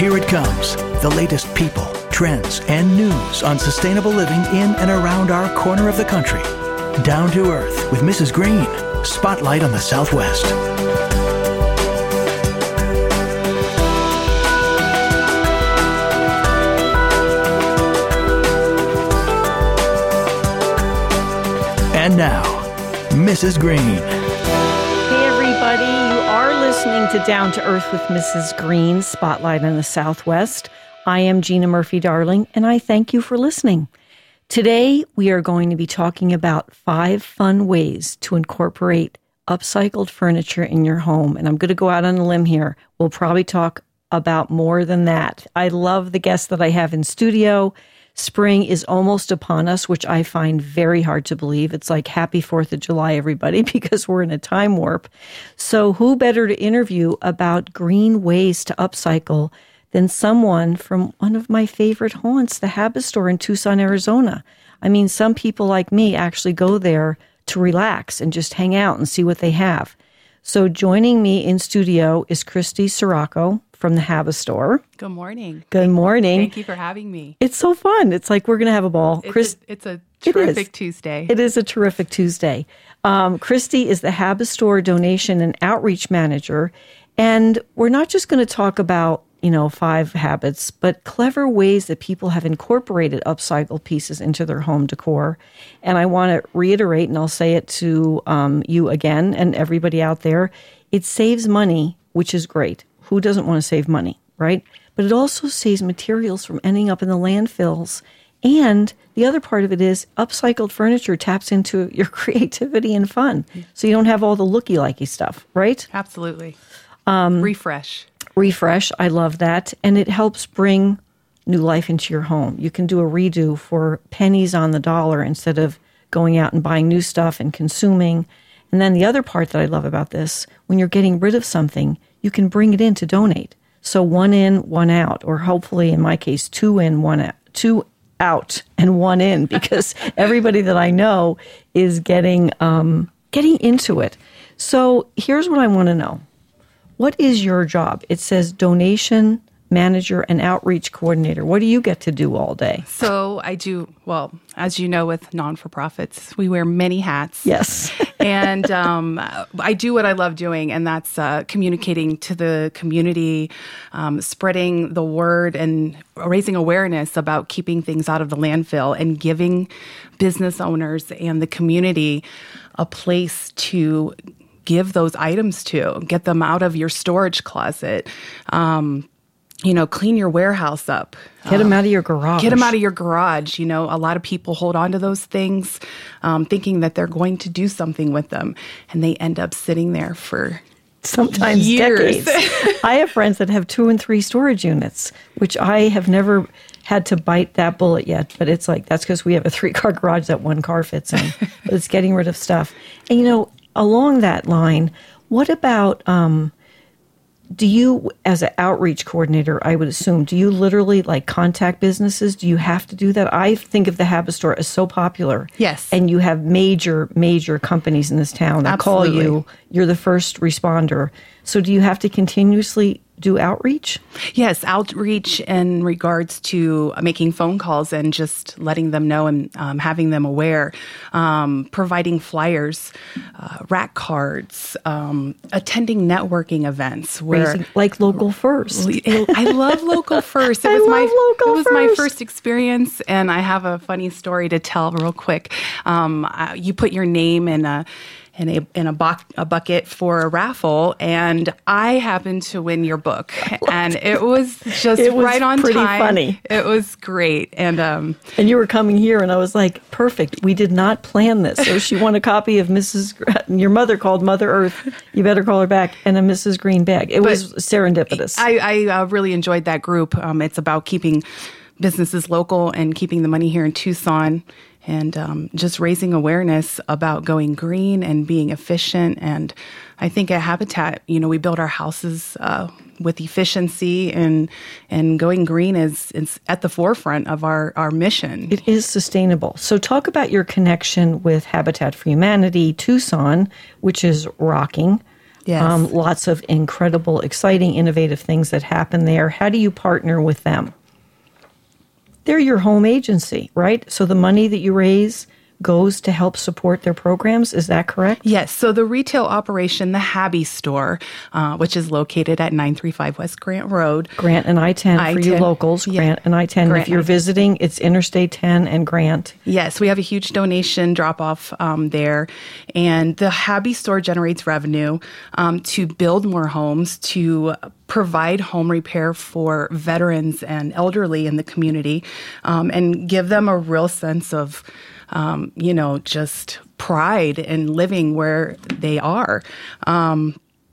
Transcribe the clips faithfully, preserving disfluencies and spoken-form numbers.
Here it comes, the latest people, trends, and news on sustainable living in and around our corner of the country. Down to Earth with Missus Green. Spotlight on the Southwest. And now, Missus Green. Hey, everybody. You are listening to Down to Earth with Missus Green, Spotlight on the Southwest. I am Gina Murphy-Darling, and I thank you for listening. Today, we are going to be talking about five fun ways to incorporate upcycled furniture in your home. And I'm going to go out on a limb here. We'll probably talk about more than that. I love the guests that I have in studio. Spring is almost upon us, which I find very hard to believe. It's like happy fourth of July, everybody, because we're in a time warp. So who better to interview about green ways to upcycle than someone from one of my favorite haunts, the Habit Store in Tucson, Arizona. I mean, some people like me actually go there to relax and just hang out and see what they have. So joining me in studio is Christy Sirocco from the Habit Store. Good morning. Good morning. Thank you for having me. It's so fun. It's like we're going to have a ball. It's, Chris, a, it's a terrific it Tuesday. It is a terrific Tuesday. Um, Christy is the Habit Store donation and outreach manager. And we're not just going to talk about, you know, five habits, but clever ways that people have incorporated upcycled pieces into their home decor. And I want to reiterate, and I'll say it to um, you again and everybody out there, it saves money, which is great. Who doesn't want to save money, right? But it also saves materials from ending up in the landfills. And the other part of it is upcycled furniture taps into your creativity and fun. So you don't have all the looky-likey stuff, right? Absolutely. Um, Refresh. Refresh. I love that. And it helps bring new life into your home. You can do a redo for pennies on the dollar instead of going out and buying new stuff and consuming. And then the other part that I love about this, when you're getting rid of something, you can bring it in to donate. So one in, one out, or hopefully in my case, two in, one out, two out and one in, because everybody that I know is getting um, getting into it. So here's what I want to know. What is your job? It says donation manager and outreach coordinator. What do you get to do all day? So I do, well, as you know, with non-for-profits, we wear many hats. Yes. and um, I do what I love doing, and that's uh, communicating to the community, um, spreading the word and raising awareness about keeping things out of the landfill and giving business owners and the community a place to give those items to, get them out of your storage closet, um, you know, clean your warehouse up. Get them out of your garage. Get them out of your garage. You know, a lot of people hold on to those things um, thinking that they're going to do something with them, and they end up sitting there for sometimes years. decades. I have friends that have two and three storage units, which I have never had to bite that bullet yet. But it's like, that's because we have a three-car garage that one car fits in. But it's getting rid of stuff. And, you know, along that line, what about... Um, Do you, as an outreach coordinator, I would assume, do you literally like contact businesses? Do you have to do that? I think of the Habit Store as so popular. Yes. And you have major, major companies in this town that Absolutely. call you. You're the first responder. So do you have to continuously do outreach? Yes, outreach in regards to making phone calls and just letting them know and um, having them aware, um, providing flyers, uh, rack cards, um, attending networking events. Where Raising, like Local First. I love Local First. It I was love my Local it was First. my first experience, and I have a funny story to tell real quick. Um, uh, you put your name in a in a in a, bu- a bucket for a raffle, and I happened to win your book, and it was just It was right on pretty time. funny. It was great, and um, And you were coming here, and I was like, perfect. We did not plan this. So she won a copy of Missus Gr- Your mother called Mother Earth. You better call her back. And a Missus Green bag. It was serendipitous. I, I uh, really enjoyed that group. Um, it's about keeping businesses local and keeping the money here in Tucson, and um, just raising awareness about going green and being efficient. And I think at Habitat, you know, we build our houses uh, with efficiency, and and going green is, is at the forefront of our, our mission. It is sustainable. So talk about your connection with Habitat for Humanity Tucson, which is rocking. Yes. Um, lots of incredible, exciting, innovative things that happen there. How do you partner with them? They're your home agency, right? So the money that you raise goes to help support their programs. Is that correct? Yes. So the retail operation, the Happy Store, uh, which is located at nine thirty-five West Grant Road. Grant and I ten for you locals. Yeah. Grant and I ten. Grant If you're I ten. visiting, it's Interstate ten and Grant. Yes, we have a huge donation drop-off um, there. And the Happy Store generates revenue um, to build more homes, to provide home repair for veterans and elderly in the community, um, and give them a real sense of Um, you know, just pride in living where they are. Um,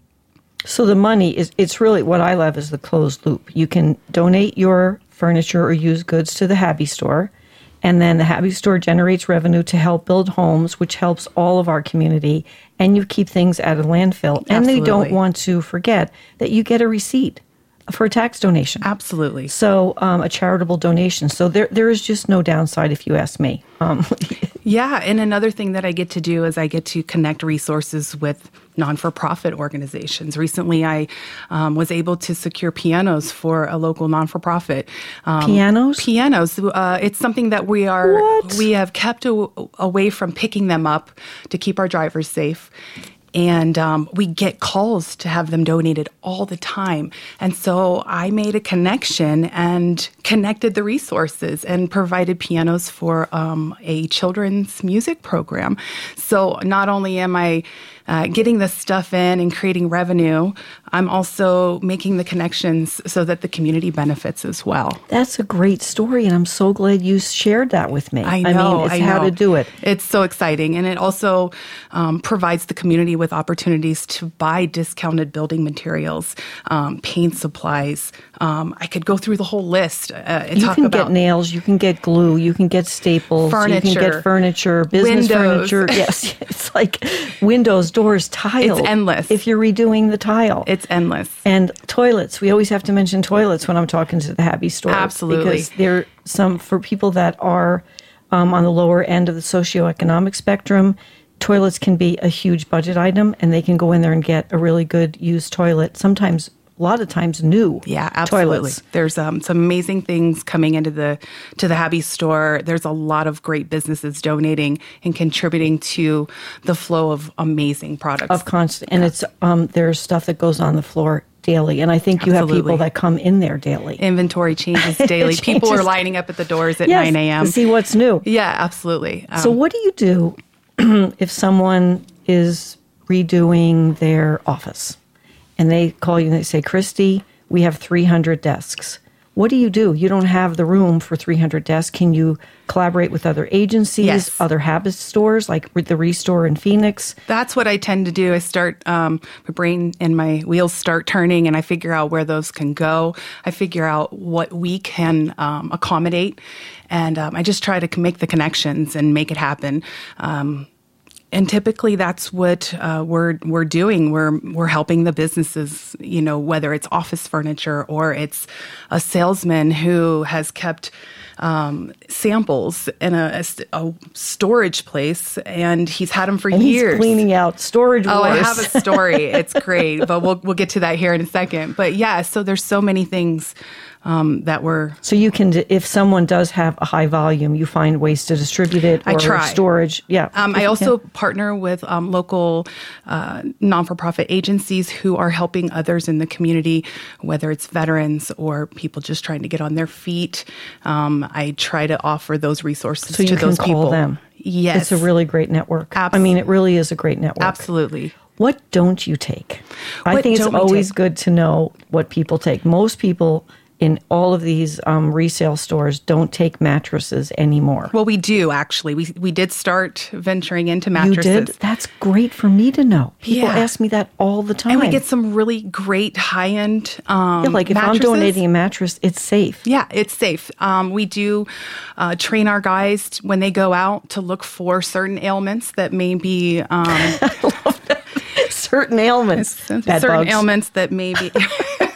So the money is, it's really, what I love is the closed loop. You can donate your furniture or used goods to the Happy Store, and then the Happy Store generates revenue to help build homes, which helps all of our community, and you keep things out of landfill. And they don't Absolutely. want to forget that you get a receipt for a tax donation. Absolutely. So um, a charitable donation. So there, there is just no downside, if you ask me. Um, Yeah, and another thing that I get to do is I get to connect resources with non-for-profit organizations. Recently, I um, was able to secure pianos for a local non-for-profit. Um, Pianos? Pianos. Uh, it's something that we are What? we have kept a, away from picking them up to keep our drivers safe. And um, we get calls to have them donated all the time. And so I made a connection and connected the resources and provided pianos for um, a children's music program. So not only am I uh, getting this stuff in and creating revenue, I'm also making the connections so that the community benefits as well. That's a great story, and I'm so glad you shared that with me. I know. I mean, it's I how know. to do it. It's so exciting. And it also um, provides the community with opportunities to buy discounted building materials, um, paint supplies. Um, I could go through the whole list. Uh, and You talk can about get nails, you can get glue, you can get staples, you can Furniture. get furniture, business Windows. furniture. Yes, it's like windows, doors, tile. It's endless. If you're redoing the tile. It's endless. And toilets. We always have to mention toilets when I'm talking to the Happy Store. Absolutely. Because they're some, for people that are um, on the lower end of the socioeconomic spectrum, toilets can be a huge budget item, and they can go in there and get a really good used toilet, sometimes a lot of times new Yeah, absolutely. toilets. There's um, some amazing things coming into the to the Happy Store. There's a lot of great businesses donating and contributing to the flow of amazing products. Of constant, and it's um, there's stuff that goes on the floor daily, and I think you have Absolutely. people that come in there daily. Inventory changes daily. People are changes. lining up at the doors at Yes, nine a.m. to see what's new. Yeah, absolutely. Um, So, what do you do if someone is redoing their office and they call you and they say, Christy, we have three hundred desks? What do you do? You don't have the room for three hundred desks. Can you collaborate with other agencies, Yes. other Habit stores, like with the Restore in Phoenix? That's what I tend to do. I start, um, my brain and my wheels start turning, and I figure out where those can go. I figure out what we can um, accommodate, and um, I just try to make the connections and make it happen. Um, And typically, that's what uh, we're we're doing. We're we're helping the businesses. You know, whether it's office furniture or it's a salesman who has kept um, samples in a, a st- a storage place, and he's had them for And years. he's cleaning out storage Oh, wars. I have a story. It's great, but we'll we'll get to that here in a second. But yeah, so there's so many things um, that we're. So you can, if someone does have a high volume, you find ways to distribute it or I try. storage. Yeah. Um, If I you also can. partner with um, local uh, non-for-profit agencies who are helping others in the community, whether it's veterans or people just trying to get on their feet. Um, I try to offer those resources So you to can those call people. them. Yes, It's a really great network. Abs- I mean, it really is a great network. absolutely. What don't you take? I What think it's don't we always take? good to know what people take. Most people in all of these um, resale stores don't take mattresses anymore. Well, we do actually. We we did start venturing into You mattresses. did? That's great for me to know. People Yeah. ask me that all the time. And we get some really great high-end um, Yeah, like if mattresses. I'm donating a mattress, it's safe. Yeah, it's safe. Um, we do uh, train our guys t- when they go out to look for certain ailments that may be um, Certain ailments. Bed certain bugs. ailments that may be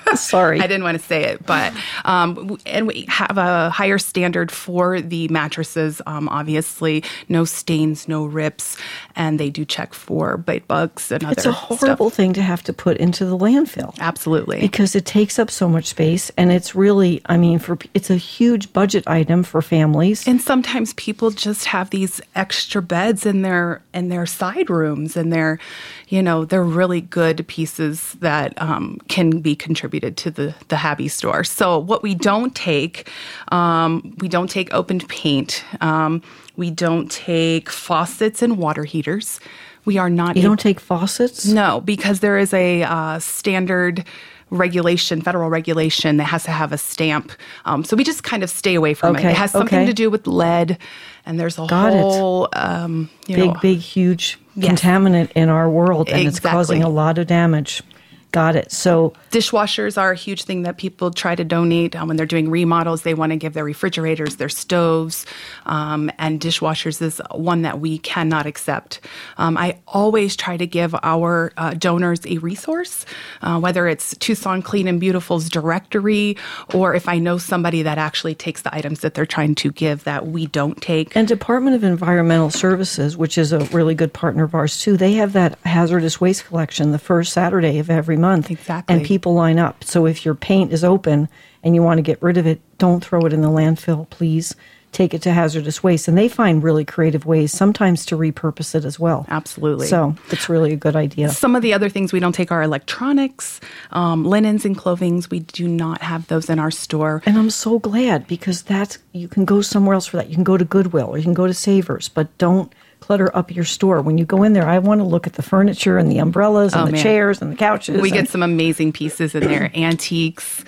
Sorry. I didn't want to say it, but um, and we have a higher standard for the mattresses. Um, obviously, no stains, no rips, and they do check for bite bugs and other. It's a horrible stuff. thing to have to put into the landfill. Absolutely, because it takes up so much space, and it's really, I mean, for it's a huge budget item for families. And sometimes people just have these extra beds in their in their side rooms, and they're, you know, they're really good pieces that um, can be contributed to the the Happy Store. So what we don't take, um, we don't take opened paint. Um, we don't take faucets and water heaters. We are not. You able- don't take faucets? No, because there is a uh, standard regulation, federal regulation that has to have a stamp. Um, so we just kind of stay away from Okay, it. It has something okay. to do with lead, and there's a Got it. whole um, you Big, know, big, huge Yes. contaminant in our world, and it's Exactly. causing a lot of damage. Got it. So Dishwashers are a huge thing that people try to donate um, when they're doing remodels. They want to give their refrigerators, their stoves, um, and dishwashers is one that we cannot accept. Um, I always try to give our uh, donors a resource, uh, whether it's Tucson Clean and Beautiful's directory, or if I know somebody that actually takes the items that they're trying to give that we don't take. And Department of Environmental Services, which is a really good partner of ours too, they have that hazardous waste collection the first Saturday of every month. Exactly. And people line up. So if your paint is open and you want to get rid of it, don't throw it in the landfill, please. Take it to hazardous waste. And they find really creative ways sometimes to repurpose it as well. Absolutely. So it's really a good idea. Some of the other things we don't take are electronics, um, linens and clothings. We do not have those in our store. And I'm so glad, because that's, you can go somewhere else for that. You can go to Goodwill or you can go to Savers, but don't clutter up your store. When you go in there, I want to look at the furniture and the umbrellas and Oh, the man. chairs and the couches. We and- get some amazing pieces in there, antiques,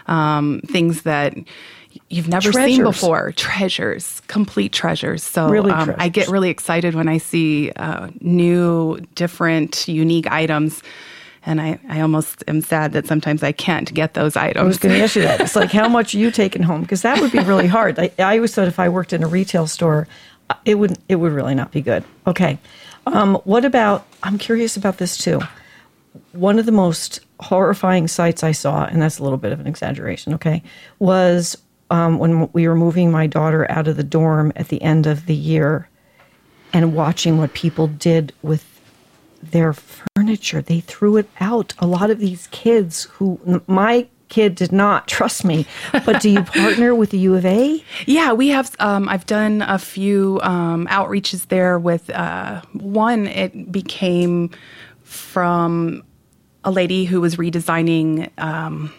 um, things that you've never seen Treasures. before, treasures, complete treasures. So Really um, I get treasures. really excited when I see uh, new, different, unique items. And I, I almost am sad that sometimes I can't get those I was items. going to ask you that. It's like, how much are you taking home? Because that would be really hard. I, I always thought if I worked in a retail store, uh, it would it would really not be good. Okay. Um, what about, I'm curious about this too. One of the most horrifying sights I saw, and that's a little bit of an exaggeration, okay, was um, when we were moving my daughter out of the dorm at the end of the year and watching what people did with their furniture. They threw it out. A lot of these kids who, my kid did not, trust me, but do you partner with the U of A? Yeah, we have. Um, I've done a few um, outreaches there with uh, one. It became from a lady who was redesigning um,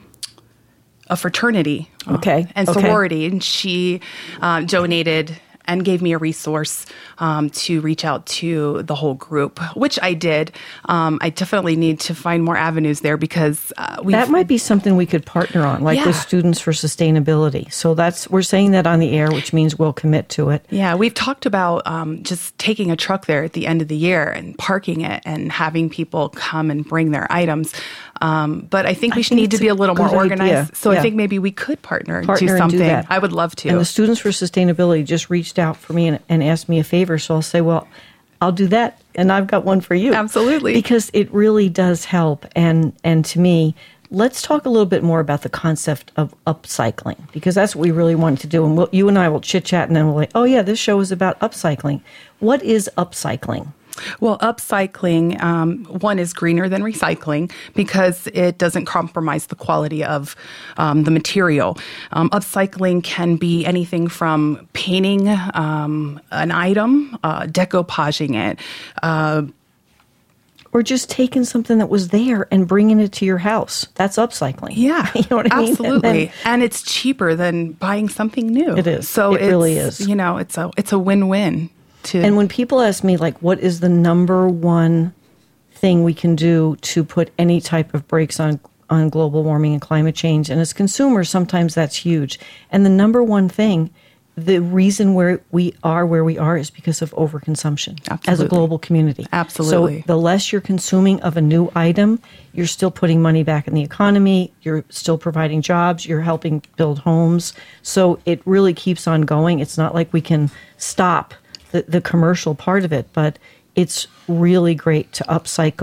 a fraternity, Okay, and okay. sorority, and she uh, donated and gave me a resource um, to reach out to the whole group, which I did. Um, I definitely need to find more avenues there because uh, we That might be something we could partner on, like Yeah. with Students for Sustainability. So that's, we're saying that on the air, which means we'll commit to it. Yeah, we've talked about um, just taking a truck there at the end of the year and parking it and having people come and bring their items. Um, but I think we I should think need to it's be a a little more good organized. idea. So Yeah. I think maybe we could partner and Partner do and something. do that. I would love to. And the Students for Sustainability just reached out for me and, and asked me a favor. So I'll say, well, I'll do that. And I've got one for you. Absolutely. Because it really does help. And, and to me, let's talk a little bit more about the concept of upcycling, because that's what we really wanted to do. And we'll, you and I will chit chat and then we'll like, oh yeah, this show is about upcycling. What is upcycling? Well, upcycling, um, one is greener than recycling because it doesn't compromise the quality of um, the material. Um, upcycling can be anything from painting um, an item, uh, decoupaging it, uh, Or just taking something that was there and bringing it to your house. That's upcycling. Yeah, You know what I mean? And absolutely. then- And it's cheaper than buying something new. It is. So It it's, really is. You know, it's a it's a win-win. To And when people ask me, like, what is the number one thing we can do to put any type of brakes on, on global warming and climate change? And as consumers, sometimes that's huge. And the number one thing, the reason where we are where we are is because of overconsumption as a Absolutely. global community. Absolutely. So the less you're consuming of a new item, you're still putting money back in the economy, you're still providing jobs, you're helping build homes. So it really keeps on going. It's not like we can stop the, the commercial part of it, but it's really great to upcycle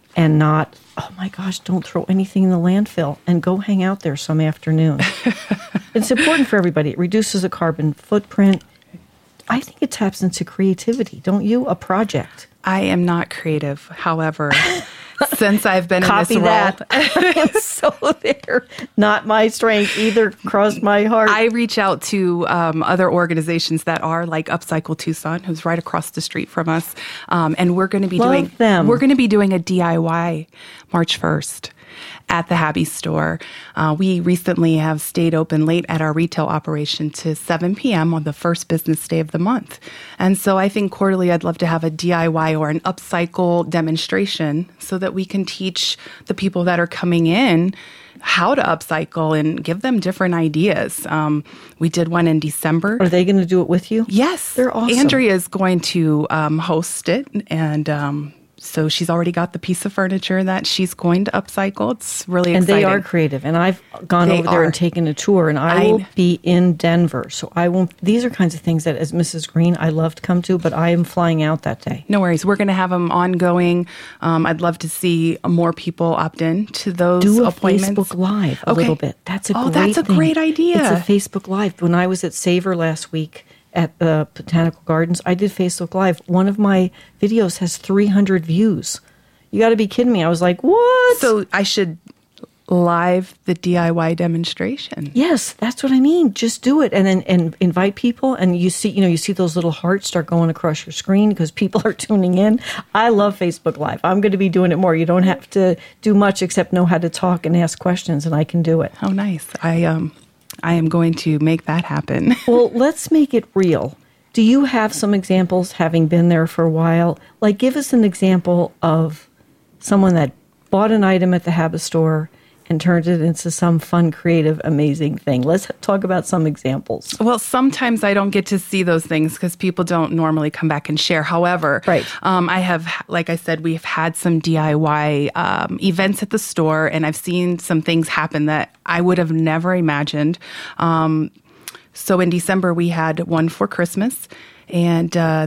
and not, oh my gosh, don't throw anything in the landfill, and go hang out there some afternoon. It's important for everybody. It reduces the carbon footprint. I think it taps into creativity, don't you? A project. I am not creative. However, since I've been Copy in this role, that. I am so there. Not my strength either. Cross my heart. I reach out to um, other organizations that are like Upcycle Tucson, who's right across the street from us, um, and we're going to be Love doing them. we're going to be doing a D I Y March first at the Happy Store. Uh, we recently have stayed open late at our retail operation to seven p.m. on the first business day of the month. And so I think quarterly I'd love to have a D I Y or an upcycle demonstration so that we can teach the people that are coming in how to upcycle and give them different ideas. Um, we did one in December. Are they going to do it with you? Yes. They're awesome. Andrea is going to um, host it, and um, so she's already got the piece of furniture that she's going to upcycle. It's really And exciting. they are creative. And I've gone They over there are. and taken a tour, and I, I will kn- be in Denver. So I won't, these are kinds of things that as Missus Green, I love to come to, but I am flying out that day. No worries. We're going to have them ongoing. Um, I'd love to see more people opt in to those Do a appointments. Facebook Live a Okay. little bit. That's a Oh, great that's a thing. great idea. It's a Facebook Live. When I was at Savor last week at the Botanical Gardens, I did Facebook Live. One of my videos has three hundred views. You got to be kidding me. I was like, what? So I should live the D I Y demonstration. Yes, that's what I mean. Just do it and then and invite people, and you see, you know, you see those little hearts start going across your screen because people are tuning in. I love Facebook Live. I'm going to be doing it more. You don't have to do much except know how to talk and ask questions, and I can do it. Oh, nice. I um, I am going to make that happen. Well, let's make it real. Do you have some examples, having been there for a while? Like, give us an example of someone that bought an item at the Habit store and turned it into some fun, creative, amazing thing. Let's talk about some examples. Well, sometimes I don't get to see those things because people don't normally come back and share. However, Right. um, I have, like I said, we've had some D I Y um, events at the store, and I've seen some things happen that I would have never imagined. Um, so in December, we had one for Christmas, and uh,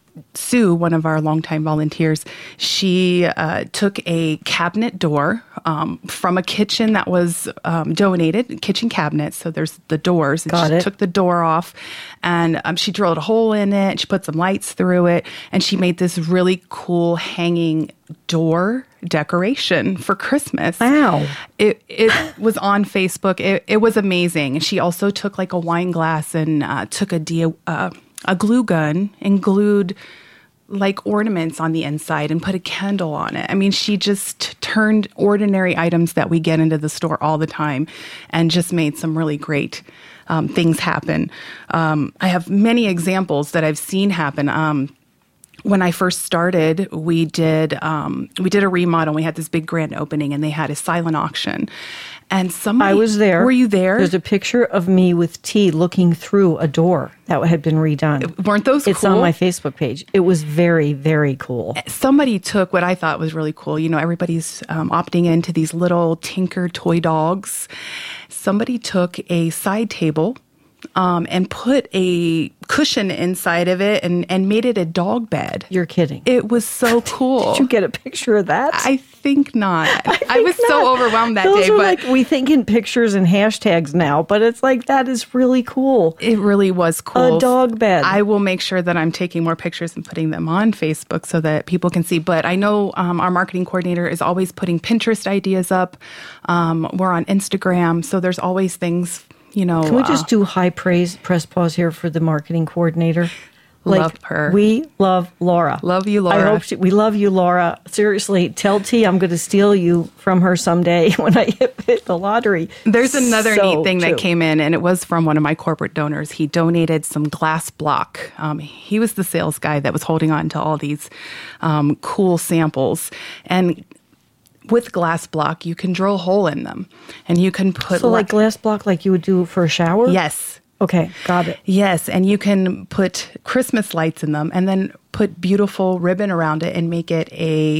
Sue, one of our longtime volunteers, she uh, took a cabinet door um, from a kitchen that was um, donated, kitchen cabinet. So there's the doors. And Got she it. took the door off, and um, she drilled a hole in it. She put some lights through it, and she made this really cool hanging door decoration for Christmas. Wow. It it was on Facebook. It, it was amazing. And she also took like a wine glass and uh, took a D- uh, a glue gun and glued like ornaments on the inside and put a candle on it. I mean, she just turned ordinary items that we get into the store all the time and just made some really great um, things happen. Um, I have many examples that I've seen happen. Um, When I first started, we did um, we did a remodel. We had this big grand opening, and they had a silent auction. And somebody, I was there. Were you there? There's a picture of me with tea looking through a door that had been redone. Weren't those It's cool? on my Facebook page. It was very, very cool. Somebody took what I thought was really cool. You know, everybody's um, opting into these little Tinker toy dogs. Somebody took a side table um, and put a cushion inside of it and, and made it a dog bed. You're kidding. It was so cool. Did you get a picture of that? I think not. I, think was so not. overwhelmed that Those day, are but like, we think in pictures and hashtags now, but it's like, that is really cool. it really was cool. A dog bed. I will make sure that I'm taking more pictures and putting them on Facebook so that people can see. But I know um, our marketing coordinator is always putting Pinterest ideas up. Um, we're on Instagram, so there's always things, you know. Can we just uh, do high praise, press pause here for the marketing coordinator? Love her. We love Laura. Love you, I Laura. hope she, we love you, Laura. Seriously, tell T I'm going to steal you from her someday when I hit, hit the lottery. There's another So neat thing true. that came in, and it was from one of my corporate donors. He donated some glass block. Um, he was the sales guy that was holding on to all these um, cool samples. And with glass block, you can drill a hole in them, and you can put So like li- glass block like you would do for a shower? yes. Okay, got it. Yes, and you can put Christmas lights in them and then put beautiful ribbon around it and make it a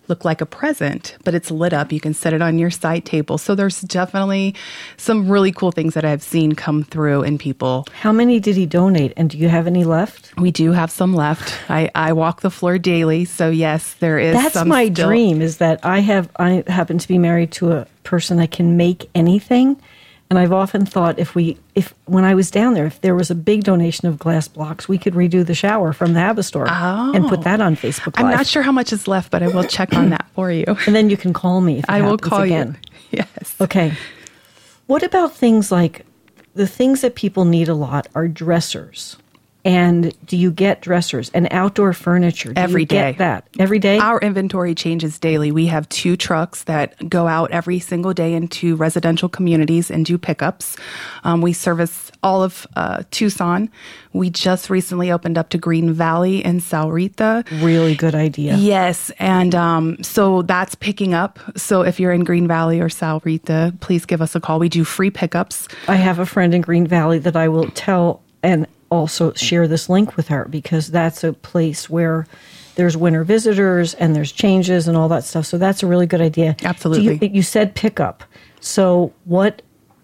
look like a present, but it's lit up. You can set it on your side table. So there's definitely some really cool things that I've seen come through in people. How many did he donate? And do you have any left? We do have some left. I, I walk the floor daily. So yes, there is That's some my still. dream, is that I have, I happen to be married to a person that can make anything. And I've often thought if we, if when I was down there, if there was a big donation of glass blocks, we could redo the shower from the Haba store Oh. and put that on Facebook Live. I'm not sure how much is left, but I will check on that for you. And then you can call me if it I will happens call again. you. Yes. Okay. What about things like the things that people need a lot are dressers? And do you get dressers and outdoor furniture? Do Every you get day. that every day? Our inventory changes daily. We have two trucks that go out every single day into residential communities and do pickups. Um, we service all of uh, Tucson. We just recently opened up to Green Valley and Sahuarita. Really good idea. Yes, and um, so that's picking up. So if you're in Green Valley or Sahuarita, please give us a call. We do free pickups. I have a friend in Green Valley that I will tell and also share this link with her, because that's a place where there's winter visitors and there's changes and all that stuff. So that's a really good idea. Absolutely. Do you, you said pickup. So what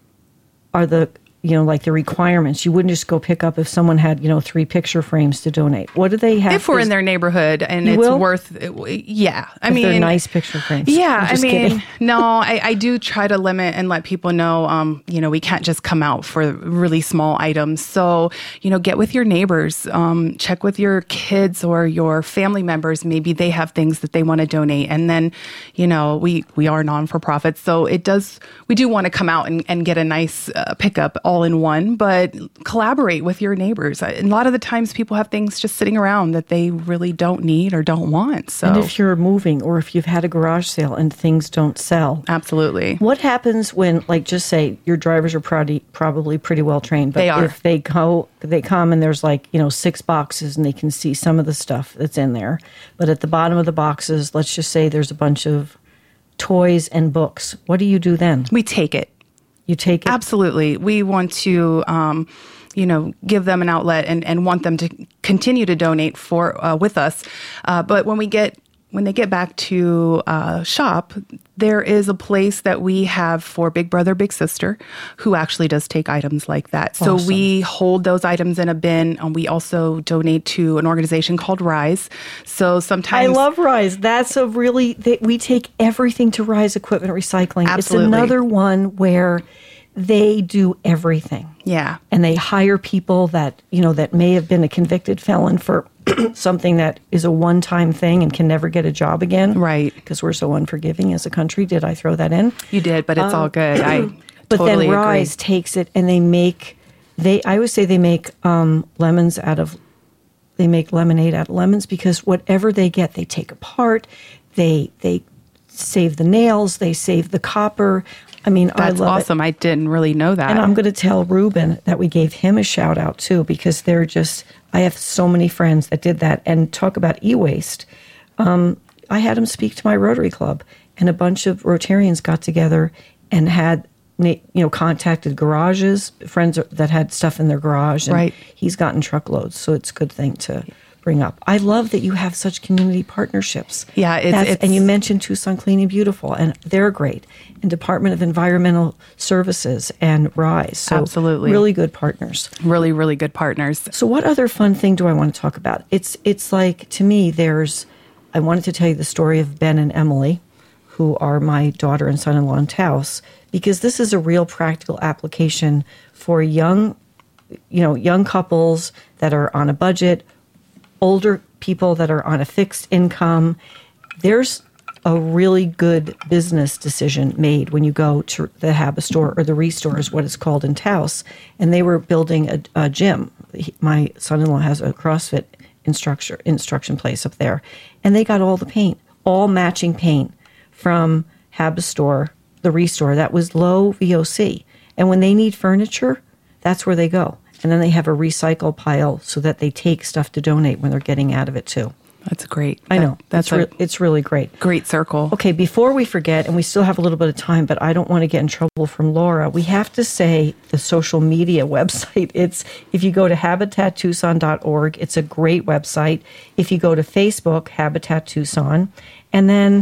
are the, you know, like the requirements? You wouldn't just go pick up if someone had, you know, three picture frames to donate. What do they have? If we're to- in their neighborhood and You it's will? worth, yeah. I if mean, they're nice picture frames. Yeah, I'm I just mean, kidding. no, I, I do try to limit and let people know, um, you know, we can't just come out for really small items. So, you know, get with your neighbors, um, check with your kids or your family members. Maybe they have things that they want to donate. And then, you know, we, we are non-for-profit. So it does, we do want to come out and, and get a nice uh, pickup all in one, but collaborate with your neighbors. And a lot of the times people have things just sitting around that they really don't need or don't want. So And if you're moving or if you've had a garage sale and things don't sell, absolutely. what happens when, like, just say your drivers are probably probably pretty well trained, but They are. if they go, they come and there's like, you know, six boxes and they can see some of the stuff that's in there, but at the bottom of the boxes, let's just say there's a bunch of toys and books. What do you do then? We take it. You take it. Absolutely. We want to, um, you know, give them an outlet and, and want them to continue to donate for uh, with us. Uh, but when we get when they get back to uh, shop, there is a place that we have for Big Brother, Big Sister, who actually does take items like that. So Awesome. we hold those items in a bin, and we also donate to an organization called Rise. So sometimes I love Rise. That's a really, they, we take everything to Rise Equipment Recycling. Absolutely. It's another one where they do everything. yeah. And they hire people that, you know, that may have been a convicted felon for something that is a one-time thing and can never get a job again. Right. Because we're so unforgiving as a country. Did I throw that in? You did, but it's all good. I But totally then agree. Rise takes it and they make, they, I always say they make um, lemons out of, they make lemonade out of lemons, because whatever they get, they take apart, they, they save the nails, they save the copper. I mean, That's I love it. awesome. I didn't really know that. And I'm going to tell Ruben that we gave him a shout out too, because they're just, I have so many friends that did that. And talk about e-waste. Um, I had him speak to my Rotary Club, and a bunch of Rotarians got together and had, you know, contacted garages, friends that had stuff in their garage. And Right. he's gotten truckloads. So it's a good thing to bring up. I love that you have such community partnerships. Yeah, it's- That's- it's- and you mentioned Tucson Clean and Beautiful, and they're great. And Department of Environmental Services and RISE. So Absolutely. really good partners. really, really good partners. So what other fun thing do I want to talk about? It's it's like, to me, there's, I wanted to tell you the story of Ben and Emily, who are my daughter and son-in-law in Taos, because this is a real practical application for young, you know, young couples that are on a budget, older people that are on a fixed income. There's a really good business decision made when you go to the Haba store, or the Restore is what it's called in Taos, and they were building a, a gym. He, my son-in-law has a CrossFit instructor instruction place up there, and they got all the paint, all matching paint from Haba store, the Restore. That was low V O C, and when they need furniture, that's where they go. And then they have a recycle pile so that they take stuff to donate when they're getting out of it too. That's great. I know. That- that's it's, a re- it's really great. great circle. Okay, before we forget, and we still have a little bit of time, but I don't want to get in trouble from Laura, we have to say the social media website. It's, if you go to habitat tucson dot org, it's a great website. If you go to Facebook, Habitat Tucson, and then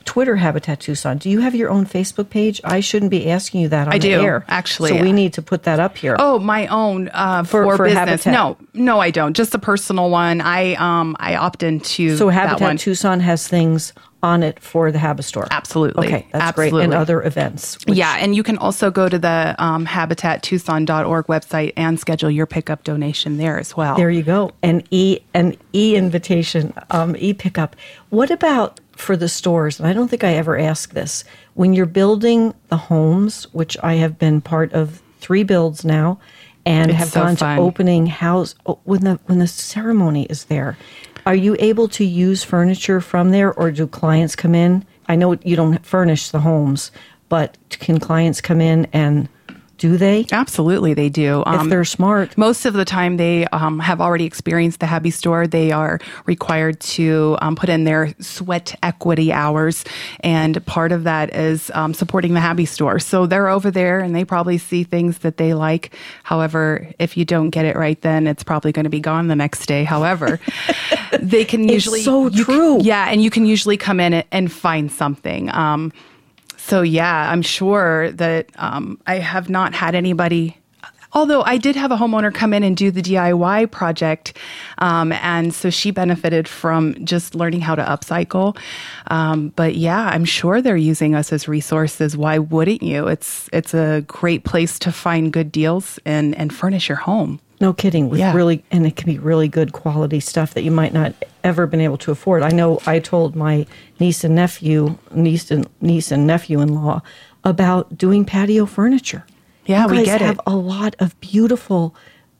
Twitter Habitat Tucson. Do you have your own Facebook page? I shouldn't be asking you that on I the do, air. actually. So we need to put that up here. Oh, my own uh, For- for, for business. Habitat. No, no, I don't. Just a personal one. I um I opt into So that Habitat one. Tucson has things on it for the Habistore. Absolutely. Okay, that's Absolutely. great. And other events. which- Yeah, and you can also go to the um, habitat tucson dot org website and schedule your pickup donation there as well. There you go. An e an e invitation, um, e pickup. What about for the stores? And I don't think I ever asked this. When you're building the homes, which I have been part of three builds now, and It's have so gone fun. to opening house oh, when the when the ceremony is there. Are you able to use furniture from there, or do clients come in? I know you don't furnish the homes, but can clients come in and do they? Absolutely, they do. If they're smart. Most of the time, they um, have already experienced the Habistore. They are required to um, put in their sweat equity hours, and part of that is um, supporting the Habistore. So they're over there, and they probably see things that they like. However, if you don't get it right, then it's probably going to be gone the next day. However, they can It's usually so you can- true. yeah, and you can usually come in and find something. Um, So, yeah, I'm sure that um, I have not had anybody, although I did have a homeowner come in and do the D I Y project. Um, and so she benefited from just learning how to upcycle. Um, but yeah, I'm sure they're using us as resources. Why wouldn't you? It's it's a great place to find good deals and, and furnish your home. No kidding. With Yeah. really, and it can be really good quality stuff that you might not ever been able to afford. I know I told my niece and nephew, niece and niece and nephew-in-law about doing patio furniture. Yeah, you we guys get it. have a lot of beautiful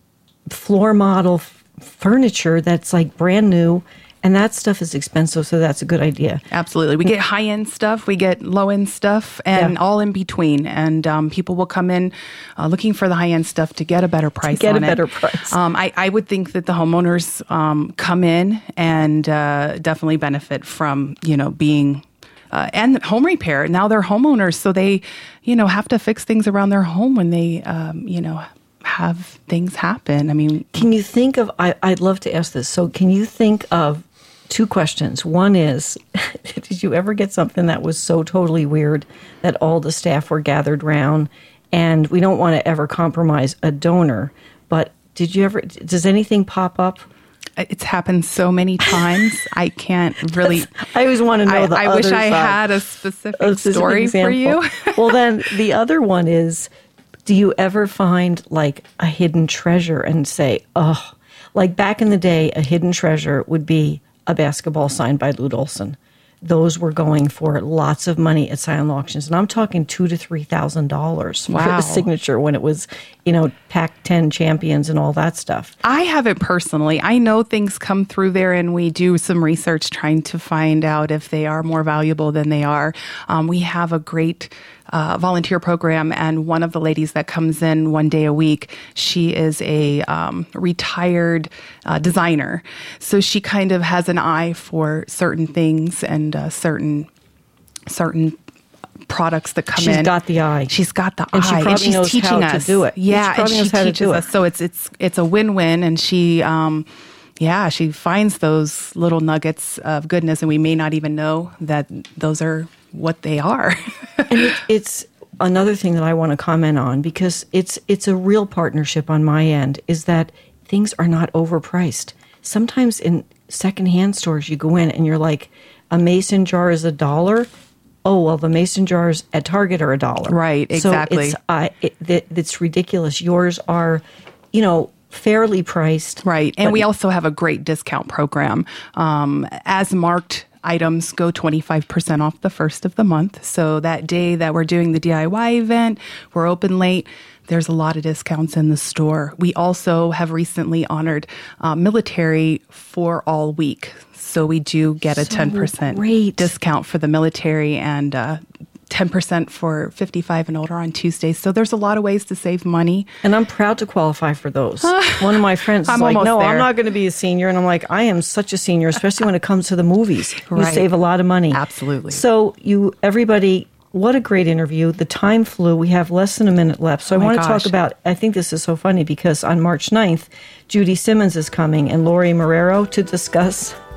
floor model f- furniture that's like brand new, and that stuff is expensive. So that's a good idea. Absolutely. We get high end stuff, we get low end stuff, and Yeah. all in between. And um, people will come in uh, looking for the high end stuff to get a better price. get a on it. better price. Um, I, I would think that the homeowners um, come in and uh, definitely benefit from you know being. Uh, and home repair. Now they're homeowners, so they, you know, have to fix things around their home when they, um, you know, have things happen. I mean, Can you think of, I, I'd love to ask this. So can you think of two questions? One is, did you ever get something that was so totally weird that all the staff were gathered round? And we don't want to ever compromise a donor, but did you ever, does anything pop up? it's happened so many times. I can't really. I always want to know I, the I other wish I side. had a specific, A specific story for example. you. Well, then the other one is, do you ever find like a hidden treasure and say, oh, like back in the day, a hidden treasure would be a basketball signed by Lute Olson. Those were going for lots of money at silent auctions, and I'm talking two to three thousand dollars for Wow. the signature when it was, you know, Pac ten champions and all that stuff. I haven't personally. I know things come through there, and we do some research trying to find out if they are more valuable than they are. Um, we have a great uh, volunteer program, and one of the ladies that comes in one day a week, she is a um, retired uh, designer. So she kind of has an eye for certain things and uh, certain certain products that come She's in. got the eye. She's got the And she eye, probably and she's knows teaching how to us do it. Yeah, She and probably she knows how to teaches do it. us. So it's it's it's a win-win, and she, um, yeah, she finds those little nuggets of goodness, and we may not even know that those are what they are. And it, it's another thing that I want to comment on, because it's it's a real partnership on my end, is that things are not overpriced. Sometimes in secondhand stores, you go in and you're like, a mason jar is a dollar. Oh, well, the mason jars at Target are a dollar. Right, exactly. So it's, uh, it, it, it's ridiculous. Yours are, you know, fairly priced. Right. And but- we also have a great discount program. Um, as marked items go twenty-five percent off the first of the month. So that day that we're doing the D I Y event, we're open late. There's a lot of discounts in the store. We also have recently honored uh, military for all week. So we do get a So ten percent great. discount for the military and uh, ten percent for fifty-five and older on Tuesdays. So there's a lot of ways to save money. And I'm proud to qualify for those. One of my friends is I'm like, almost no, I'm there." not going to be a senior. And I'm like, I am such a senior, especially when it comes to the movies. You Right. save a lot of money. Absolutely. So you, everybody, what a great interview. The time flew. We have less than a minute left. So Oh I my want to gosh. talk about, I think this is so funny because on March ninth, Judy Simmons is coming and Lori Marrero to discuss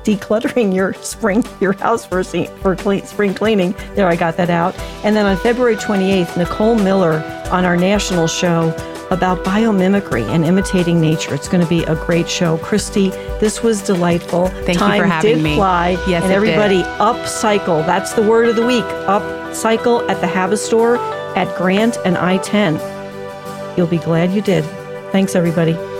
decluttering your spring, your house for, for clean, spring cleaning. There, I got that out. And then on February twenty-eighth, Nicole Miller on our national show about biomimicry and imitating nature. It's going to be a great show. Christy, this was delightful. Thank Time you for having did me. fly. Yes, and it everybody, did. upcycle. That's the word of the week. Upcycle at the Hava store at Grant and I ten. You'll be glad you did. Thanks, everybody.